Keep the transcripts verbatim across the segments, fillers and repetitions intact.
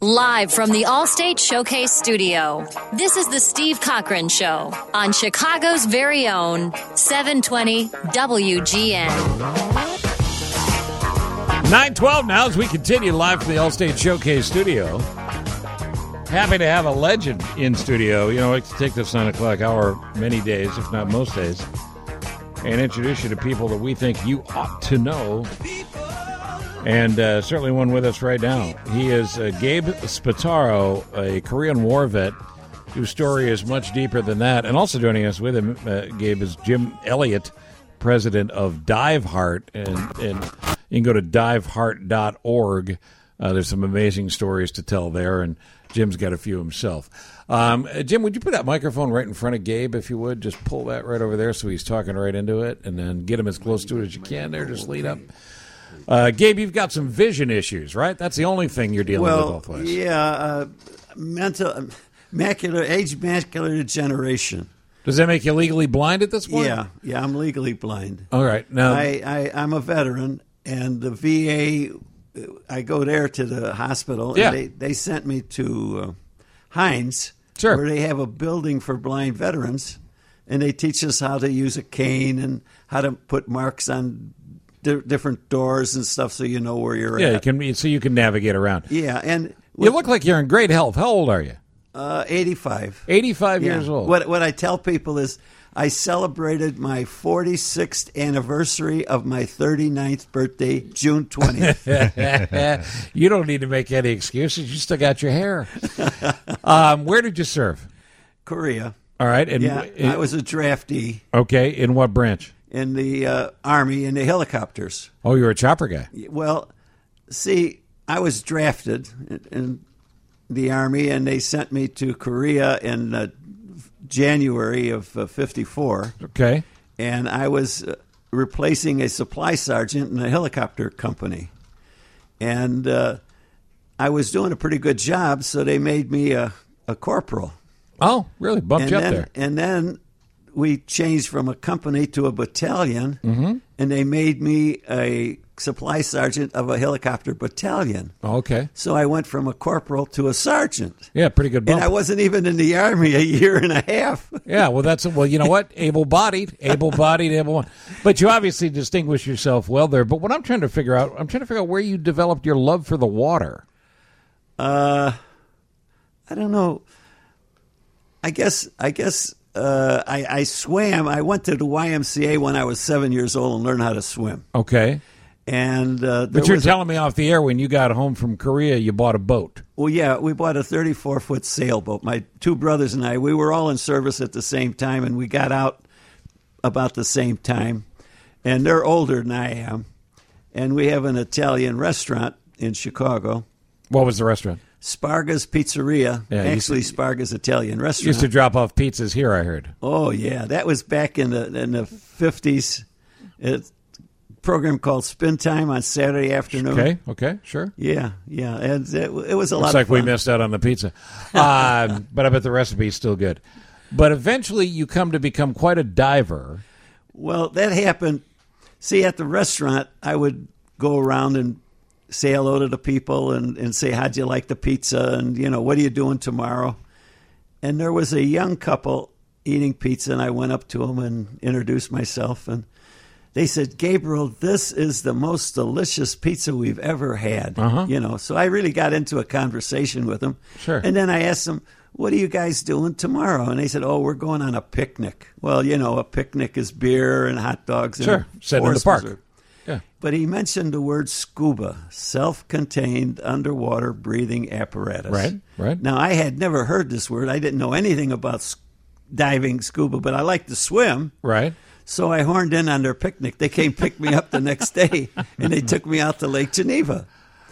Live from the Allstate Showcase Studio, this is the Steve Cochran Show on Chicago's very own seven twenty W G N. nine twelve now as we continue live from the Allstate Showcase Studio. Happy to have a legend in studio. You know, I like to take this nine o'clock hour many days, if not most days, and introduce you to people that we think you ought to know. And uh, certainly one with us right now. He is uh, Gabe Spataro, a Korean War vet whose story is much deeper than that. And also joining us with him, uh, Gabe, is Jim Elliott, president of Dive Heart. And, and you can go to dive heart dot org. Uh, there's some amazing stories to tell there, and Jim's got a few himself. Um, uh, Jim, would you put that microphone right in front of Gabe, if you would? Just pull that right over there so he's talking right into it, and then get him as close to it as you can there. Just lead up. Uh, Gabe, you've got some vision issues, right? That's the only thing you're dealing well, with both ways. Yeah, uh, mental, macular, age macular degeneration. Does that make you legally blind at this point? Yeah, yeah, I'm legally blind. All right. Now, I, I, I'm a veteran, and the V A, I go there to the hospital, yeah. and they, they sent me to uh, Hines, sure. where they have a building for blind veterans, and they teach us how to use a cane and how to put marks on different doors and stuff, so you know where you're yeah, at. Yeah, you can, so you can navigate around. Yeah, and you look like you're in great health. How old are you? Uh, eighty-five. Eighty-five yeah. years old. What what I tell people is, I celebrated my forty-sixth anniversary of my thirty-ninth birthday, June twentieth. You don't need to make any excuses. You still got your hair. um, where did you serve? Korea. All right. And yeah, it, I was a draftee. Okay. In what branch? In the uh, Army, in the helicopters. Oh, you're a chopper guy. Well, see, I was drafted in, in the Army, and they sent me to Korea in uh, January of uh, fifty-four. Okay. And I was uh, replacing a supply sergeant in a helicopter company. And uh, I was doing a pretty good job, so they made me a, a corporal. Oh, really? Bumped and you up then, there. And then we changed from a company to a battalion, mm-hmm. and they made me a supply sergeant of a helicopter battalion. Okay. So I went from a corporal to a sergeant. Yeah, pretty good bump. And I wasn't even in the Army a year and a half. Yeah, well, that's well, you know what? Able-bodied, able-bodied, able. But you obviously distinguish yourself well there. But what I'm trying to figure out, I'm trying to figure out where you developed your love for the water. Uh, I don't know. I guess. I guess. Uh, I, I swam. I went to the Y M C A when I was seven years old and learned how to swim. Okay. And uh, but you're telling a, me off the air when you got home from Korea, you bought a boat. Well, yeah, we bought a thirty-four foot sailboat. My two brothers and I, we were all in service at the same time, and we got out about the same time. And they're older than I am. And we have an Italian restaurant in Chicago. What was the restaurant? Sparga's Pizzeria. Yeah, Actually, to, Sparga's Italian restaurant. Used to drop off pizzas here, I heard. Oh, yeah. That was back in the in the fifties. It's a program called Spin Time on Saturday afternoon. Okay, okay, sure. Yeah, yeah. And it, it was a Looks lot like of fun. we missed out on the pizza. um, but I bet the recipe's still good. But eventually you come to become quite a diver. Well, that happened. See, at the restaurant, I would go around and say hello to the people and, and say, how'd you like the pizza? And, you know, what are you doing tomorrow? And there was a young couple eating pizza, and I went up to them and introduced myself. And they said, Gabriel, this is the most delicious pizza we've ever had. Uh-huh. You know, so I really got into a conversation with them. Sure. And then I asked them, what are you guys doing tomorrow? And they said, oh, we're going on a picnic. Well, you know, a picnic is beer and hot dogs. And sure, sitting in the park. Preserve. Yeah. But he mentioned the word scuba, self-contained underwater breathing apparatus. Right, right. Now, I had never heard this word. I didn't know anything about diving scuba, but I like to swim. Right. So I horned in on their picnic. They came pick me up the next day, and they took me out to Lake Geneva.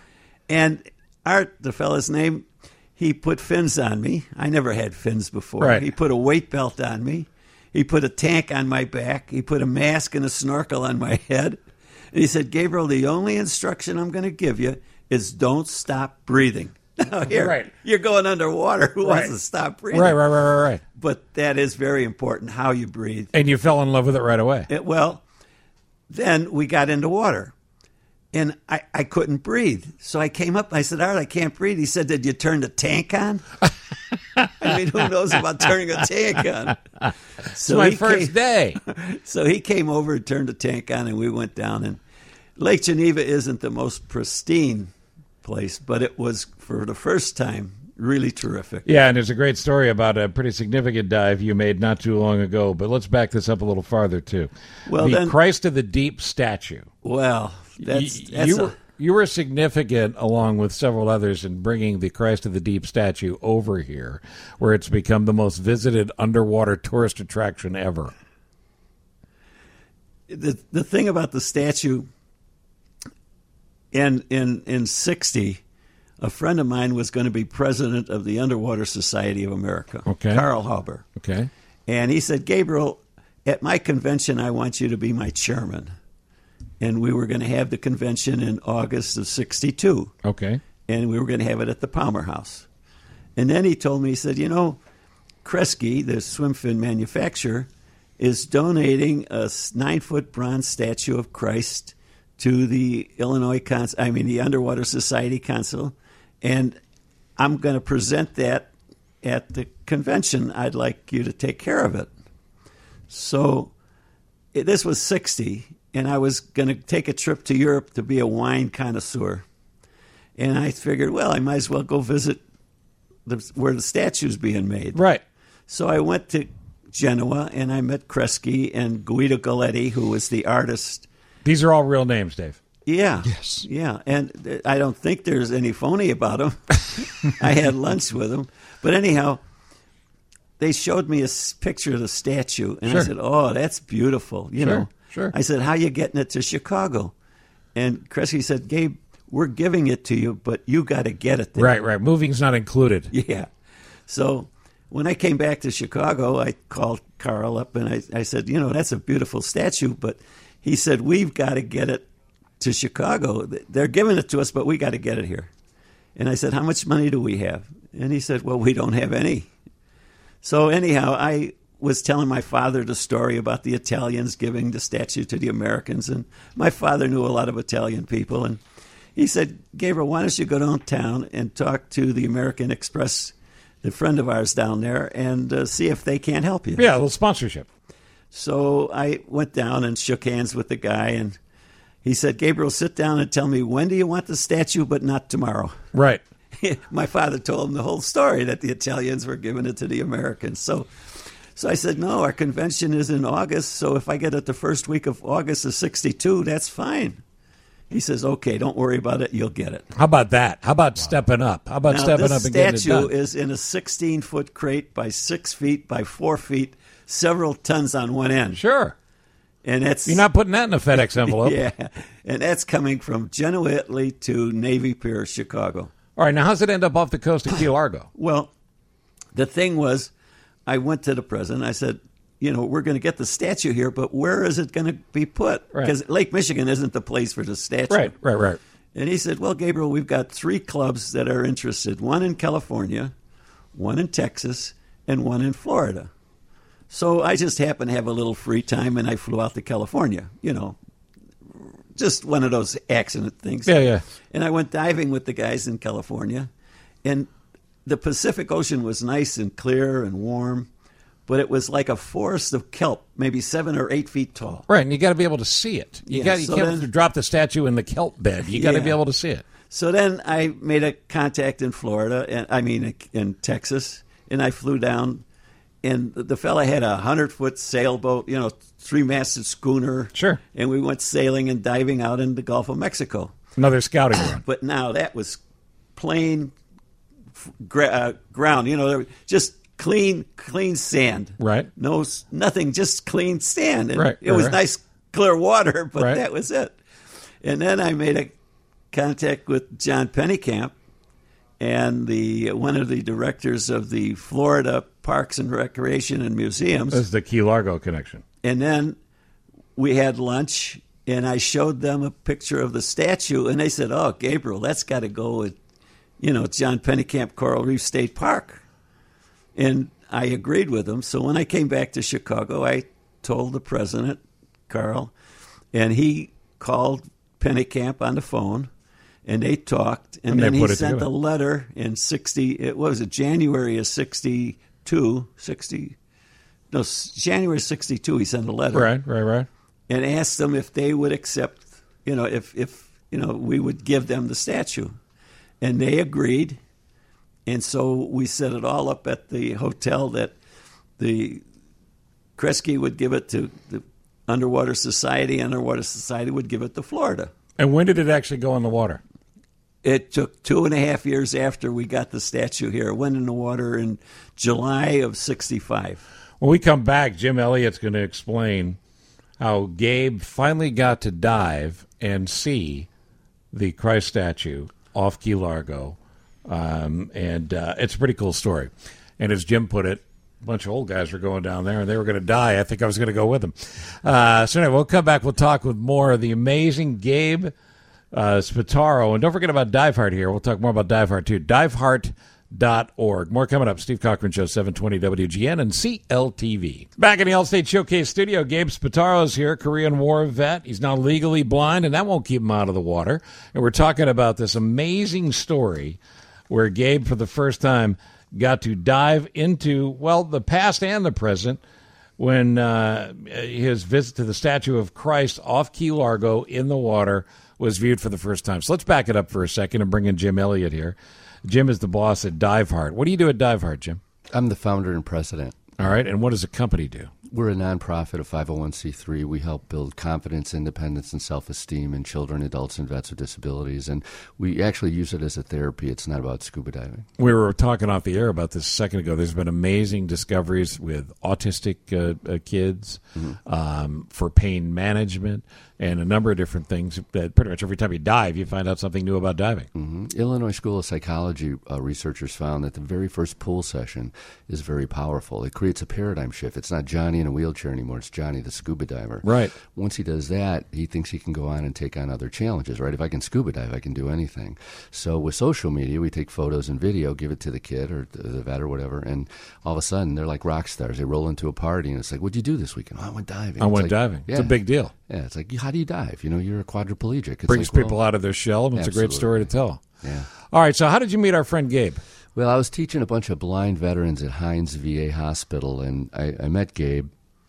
And Art, the fella's name, he put fins on me. I never had fins before. Right. He put a weight belt on me. He put a tank on my back. He put a mask and a snorkel on my head. And he said, Gabriel, the only instruction I'm going to give you is don't stop breathing. Now, here, right. You're going underwater. Who right. wants to stop breathing? Right, right, right, right, right. But that is very important, how you breathe. And you fell in love with it right away. It, well, then we got into water. And I, I couldn't breathe. So I came up. I said, Art, I can't breathe. He said, did you turn the tank on? I mean, who knows about turning a tank on? So it's my he first came, day. So he came over and turned the tank on, and we went down. And Lake Geneva isn't the most pristine place, but it was, for the first time, really terrific. Yeah, and there's a great story about a pretty significant dive you made not too long ago. But let's back this up a little farther, too. Well, the then, Christ of the Deep statue. Well, that's, that's you, a, were, you were significant, along with several others, in bringing the Christ of the Deep statue over here, where it's become the most visited underwater tourist attraction ever. The the thing about the statue, in in in sixty, a friend of mine was going to be president of the Underwater Society of America, okay. Karl Hauber. Okay. And he said, Gabriel, at my convention, I want you to be my chairman. And we were going to have the convention in August of sixty-two. Okay. And we were going to have it at the Palmer House. And then he told me, he said, you know, Kresge, the swim fin manufacturer, is donating a nine-foot bronze statue of Christ to the Illinois Cons- I mean, the Underwater Society Council, and I'm going to present that at the convention. I'd like you to take care of it. So it, this was sixty, and I was going to take a trip to Europe to be a wine connoisseur. And I figured, well, I might as well go visit the, where the statue's being made. Right. So I went to Genoa, and I met Kresge and Guido Galletti, who was the artist. These are all real names, Dave. Yeah. Yes. Yeah. And I don't think there's any phony about them. I had lunch with them. But anyhow, they showed me a picture of the statue, and Sure. I said, oh, that's beautiful. You Sure, know. sure. I said, how you getting it to Chicago? And Kresge said, Gabe, we're giving it to you, but you got to get it there. Right, right. Moving's not included. Yeah. So when I came back to Chicago, I called Karl up, and I, I said, you know, that's a beautiful statue, but he said, we've got to get it to Chicago. They're giving it to us, but we got to get it here. And I said, how much money do we have? And he said, well, we don't have any. So anyhow, I was telling my father the story about the Italians giving the statue to the Americans, and my father knew a lot of Italian people, and he said, Gabriel, why don't you go downtown and talk to the American Express, the friend of ours down there, and uh, see if they can't help you. Yeah, a little sponsorship. So I went down and shook hands with the guy, and he said, Gabriel, sit down and tell me, when do you want the statue, but not tomorrow? Right. My father told him the whole story, that the Italians were giving it to the Americans. So so I said, no, our convention is in August, so if I get it the first week of August of sixty-two, that's fine. He says, okay, don't worry about it, you'll get it. How about that? How about wow. stepping up? How about now, stepping this up and getting it statue done? is in a sixteen-foot crate by six feet by four feet, several tons on one end. Sure. And that's You're not putting that in a FedEx envelope. Yeah, and that's coming from Genoa, Italy to Navy Pier, Chicago. All right, now how's it end up off the coast of Key Largo? Well, the thing was, I went to the president. I said, you know, we're going to get the statue here, but where is it going to be put? Right. Because Lake Michigan isn't the place for the statue. Right, right, right. And he said, well, Gabriel, we've got three clubs that are interested, one in California, one in Texas, and one in Florida. So I just happened to have a little free time, and I flew out to California, you know, just one of those accident things. Yeah, yeah. And I went diving with the guys in California, and the Pacific Ocean was nice and clear and warm, but it was like a forest of kelp, maybe seven or eight feet tall. Right, and you got to be able to see it. You Yeah, got you so can't then- drop the statue in the kelp bed. You got to Yeah. be able to see it. So then I made a contact in Florida, and I mean in Texas, and I flew down, and the fella had a hundred-foot sailboat, you know, three-masted schooner. Sure. And we went sailing and diving out in the Gulf of Mexico. Another scouting run. But now that was plain gra- uh, ground, you know, just clean, clean sand. Right. No, nothing, just clean sand. And Right, it right, was right. nice, clear water, but Right. that was it. And then I made a contact with John Pennycamp, and the one of the directors of the Florida Parks and Recreation and Museums. This is the Key Largo connection. And then we had lunch, and I showed them a picture of the statue, and they said, oh, Gabriel, that's got to go with, you know, John Pennycamp Coral Reef State Park. And I agreed with them. So when I came back to Chicago, I told the president, Karl, and he called Pennekamp on the phone, and they talked, and, And then they he put it sent together. a letter in sixty. It what was it January of sixty-two, sixty. No, s- January sixty-two. He sent a letter, Right, right, right. and asked them if they would accept. You know, if if you know we would give them the statue, and they agreed. And so we set it all up at the hotel that the Kresge would give it to the Underwater Society, Underwater Society would give it to Florida. And when did it actually go in the water? It took two and a half years after we got the statue here. It went in the water in July of sixty-five. When we come back, Jim Elliott's going to explain how Gabe finally got to dive and see the Christ statue off Key Largo. Um, and uh, it's a pretty cool story. And as Jim put it, a bunch of old guys were going down there, and they were going to die. I think I was going to go with them. Uh, so anyway, we'll come back. We'll talk with more of the amazing Gabe uh, Spataro. And don't forget about Diveheart here. We'll talk more about Diveheart, too. Diveheart dot org. More coming up. Steve Cochran Show, seven twenty W G N and C L T V. Back in the Allstate Showcase studio, Gabe Spataro is here, Korean War vet. He's now legally blind, and that won't keep him out of the water. And we're talking about this amazing story where Gabe, for the first time, got to dive into, well, the past and the present when uh, his visit to the statue of Christ off Key Largo in the water was viewed for the first time. So let's back it up for a second and bring in Jim Elliott here. Jim is the boss at Diveheart. What do you do at Diveheart, Jim? I'm the founder and president. All right, and what does the company do? We're a nonprofit, a five oh one c three. We help build confidence, independence, and self-esteem in children, adults, and vets with disabilities. And we actually use it as a therapy. It's not about scuba diving. We were talking off the air about this a second ago. There's been amazing discoveries with autistic uh, uh, kids mm-hmm. um, for pain management and a number of different things that pretty much every time you dive, you find out something new about diving. Mm-hmm. Illinois School of Psychology uh, researchers found that the very first pool session is very powerful. It creates a paradigm shift. It's not Johnny in a wheelchair anymore. It's Johnny the scuba diver. Right. Once he does that, he thinks he can go on and take on other challenges, right? If I can scuba dive, I can do anything. So with social media, we take photos and video, give it to the kid or the vet or whatever, and all of a sudden they're like rock stars. They roll into a party, and it's like, what'd you do this weekend? Oh, I went diving. I It's went like, diving. Yeah. It's a big deal. Yeah, it's like, how do you dive? You know, you're a quadriplegic. It's Brings like, people well, out of their shell, and it's a great absolutely. story to tell. Yeah. All right, so how did you meet our friend Gabe? Well, I was teaching a bunch of blind veterans at Hines V A Hospital, and I, I met Gabe,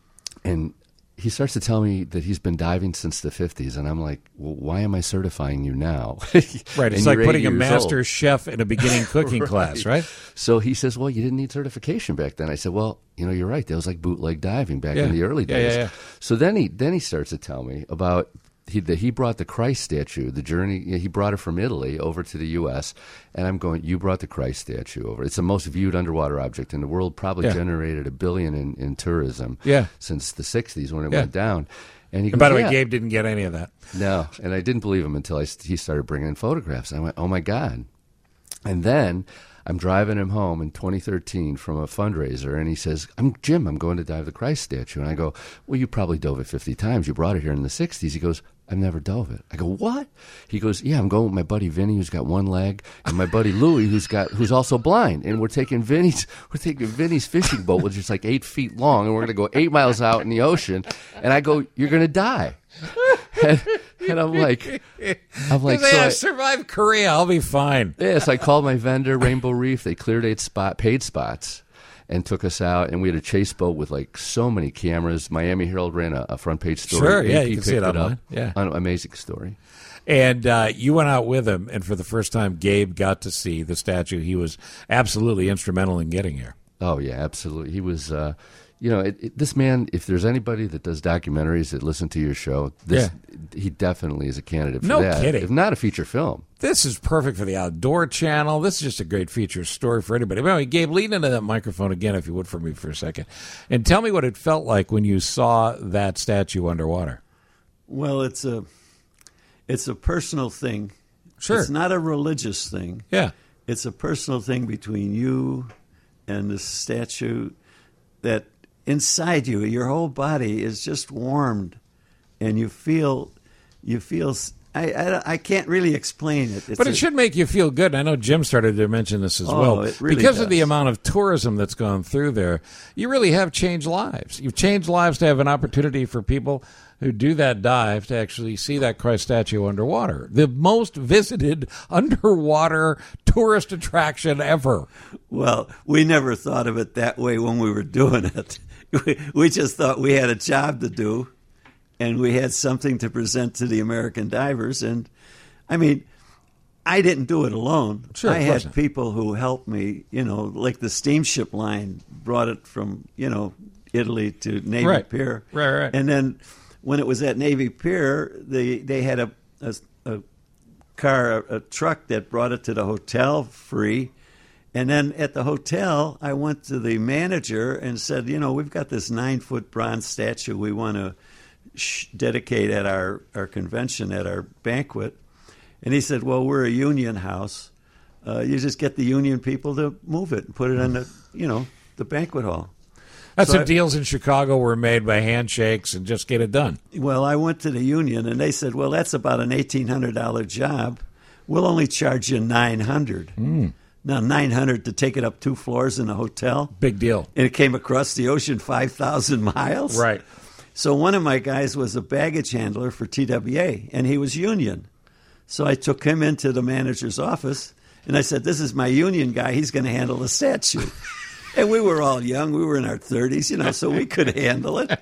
and he starts to tell me that he's been diving since the fifties, and I'm like, well, why am I certifying you now? Right, it's And like you're putting eight a years master old. chef in a beginning cooking Right. class, right? So he says, well, you didn't need certification back then. I said, well, you know, you're right. That was like bootleg diving back Yeah. in the early Yeah, days. yeah, yeah. So then he then he starts to tell me about he that he brought the Christ statue, the journey. You know, he brought it from Italy over to the U S And I'm going, you brought the Christ statue over. It's the most viewed underwater object in the world. Probably Yeah. generated a billion in, in tourism. Yeah. Since the sixties when it Yeah. went down. And he goes, And by the yeah. way, Gabe didn't get any of that. No, and I didn't believe him until I, he started bringing in photographs. I went, oh, my God. And then I'm driving him home in twenty thirteen from a fundraiser, and he says, I'm Jim, I'm going to dive the Christ statue. And I go, well, you probably dove it fifty times. You brought it here in the sixties. He goes, I've never dove it. I go, what? He goes, yeah, I'm going with my buddy Vinny, who's got one leg, and my buddy Louie, who's got who's also blind. And we're taking Vinny's we're taking Vinny's fishing boat, which is like eight feet long, and we're going to go eight miles out in the ocean. And I go, you're going to die. And, and I'm like, I'm like, Say, so I I, survived Korea. I'll be fine. yes, I called my vendor, Rainbow Reef. They cleared eight spot paid spots and took us out. And we had a chase boat with like so many cameras. Miami Herald ran a, a front page story. Sure, yeah, A P you can see picked it up. online. Yeah. An amazing story. And uh, you went out with him, and for the first time, Gabe got to see the statue. He was absolutely instrumental in getting here. Oh yeah, absolutely. He was. Uh, You know, it, it, this man, if there's anybody that does documentaries that listen to your show, this, he definitely is a candidate for No that. kidding. If not a feature film. This is perfect for the Outdoor Channel. This is just a great feature story for anybody. But anyway, Gabe, lean into that microphone again, if you would, for me for a second. And tell me what it felt like when you saw that statue underwater. Well, it's a it's a personal thing. Sure. It's not a religious thing. Yeah. It's a personal thing between you and the statue that inside you, your whole body is just warmed, and you feel you feel I, I, I can't really explain it. It's but it a, should make you feel good. I know Jim started to mention this as Oh, well. it really because does. of the amount of tourism that's gone through there, you really have changed lives. You've changed lives to have an opportunity for people who do that dive to actually see that Christ statue underwater. The most visited underwater tourist attraction ever. Well, we never thought of it that way when we were doing it. We, we just thought we had a job to do, and we had something to present to the American divers. And, I mean, I didn't do it alone. Sure, I of course had not. people who helped me, you know, like the steamship line brought it from, you know, Italy to Navy Right. Pier. Right, right. And then when it was at Navy Pier, they, they had a, a, a car, a, a truck that brought it to the hotel free. And then at the hotel, I went to the manager and said, you know, we've got this nine-foot bronze statue we want to sh- dedicate at our, our convention, at our banquet. And he said, well, we're a union house. Uh, you just get the union people to move it and put it in the, you know, the banquet hall. That's So the I- deals in Chicago were made by handshakes and just get it done. Well, I went to the union, and they said, well, that's about an eighteen hundred dollars job. We'll only charge you nine hundred dollars. Mm. Now, nine hundred dollars to take it up two floors in a hotel. Big deal. And it came across the ocean five thousand miles. Right. So one of my guys was a baggage handler for T W A, and he was union. So I took him into the manager's office, and I said, this is my union guy. He's going to handle the statue. And we were all young. We were in our thirties, you know, so we could handle it.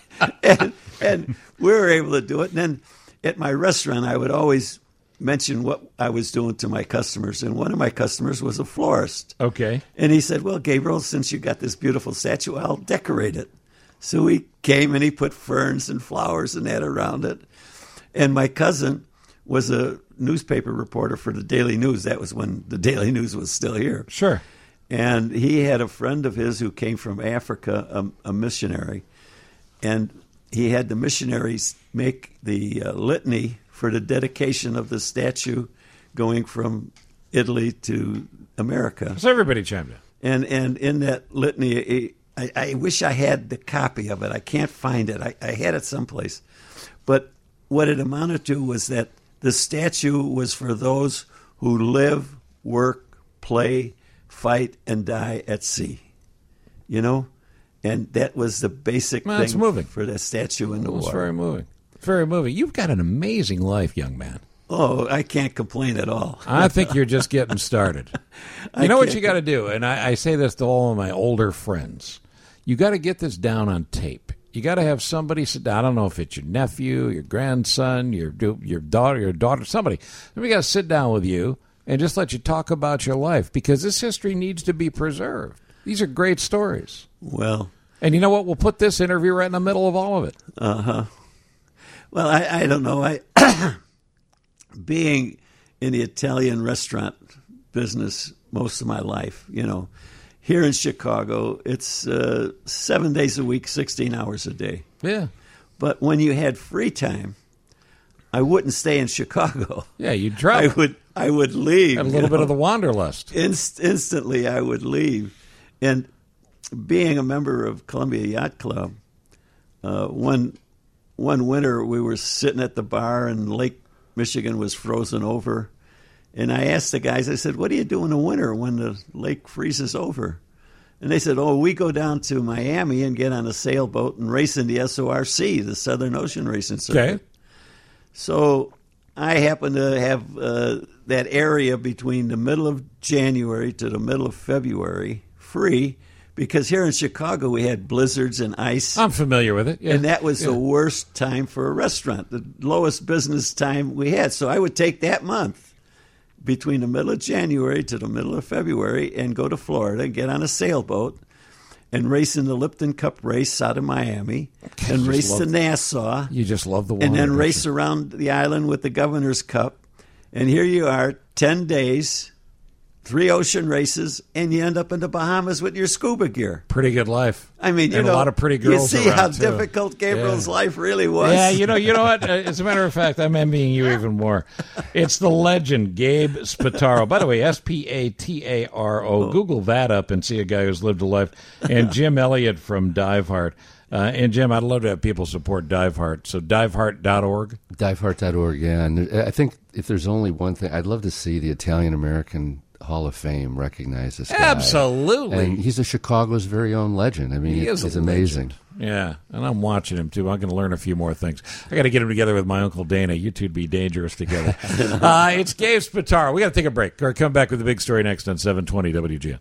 And, and we were able to do it. And then at my restaurant, I would always mention what I was doing to my customers. And one of my customers was a florist. Okay. And he said, well, Gabriel, since you got this beautiful statue, I'll decorate it. So he came and he put ferns and flowers and that around it. And my cousin was a newspaper reporter for the Daily News. That was when the Daily News was still here. Sure. And he had a friend of his who came from Africa, a, a missionary. And he had the missionaries make the uh, litany for the dedication of the statue going from Italy to America. So everybody chimed in. And and in that litany, I, I wish I had the copy of it. I can't find it. I, I had it someplace. But what it amounted to was that the statue was for those who live, work, play, fight, and die at sea. You know? And that was the basic Well, that's thing moving. for the statue in the It's water. very moving. Very moving. You've got an amazing life, young man. Oh, I can't complain at all. I think you're just getting started. You I know what can't you got to do, and I, I say this to all of my older friends. You got to get this down on tape. You got to have somebody sit down. I don't know if it's your nephew, your grandson, your your daughter, your daughter, somebody. We got to sit down with you and just let you talk about your life because this history needs to be preserved. These are great stories. Well, And you know what? We'll put this interview right in the middle of all of it. uh-huh. Well, I, I don't know. I being in the Italian restaurant business most of my life, you know, here in Chicago, it's uh, seven days a week, sixteen hours a day. Yeah. But when you had free time, I wouldn't stay in Chicago. Yeah, you I travel. would I would leave. Have a you little bit know. of the wanderlust. Inst- instantly I would leave. And being a member of Columbia Yacht Club, uh, one one winter we were sitting at the bar and Lake Michigan was frozen over. And I asked the guys, I said, what do you do in the winter when the lake freezes over? And they said, oh, we go down to Miami and get on a sailboat and race in the S O R C, the Southern Ocean Racing Circuit. Okay. So I happen to have uh, that area between the middle of January to the middle of February free because here in Chicago we had blizzards and ice. I'm familiar with it. Yeah. And that was Yeah. the worst time for a restaurant, the lowest business time we had. So I would take that month between the middle of January to the middle of February and go to Florida, get on a sailboat, and race in the Lipton Cup race out of Miami, and just race love- to Nassau, You just love the water. and then don't race you? around the island with the Governor's Cup. And here you are, ten days, three ocean races, and you end up in the Bahamas with your scuba gear. Pretty good life. I mean, you And know, a lot of pretty girls you see how around, too. difficult Gabriel's Yeah. life really was. Yeah, you know, you know what? Uh, As a matter of fact, I'm envying you even more. It's the legend, Gabe Spataro. By the way, S P A T A R O. Google that up and see a guy who's lived a life. And Jim Elliott from Dive Heart. Uh, and, Jim, I'd love to have people support Diveheart. So diveheart dot org? diveheart dot org, yeah. And I think if there's only one thing, I'd love to see the Italian-American Hall of Fame recognize this guy. Absolutely. And he's a Chicago's very own legend. I mean, he he's is a amazing. Legend. Yeah, and I'm watching him, too. I'm going to learn a few more things. I got to get him together with my Uncle Dana. You two'd be dangerous together. uh, it's Gabe Spataro. We got to take a break. Or come back with the big story next on seven twenty W G N.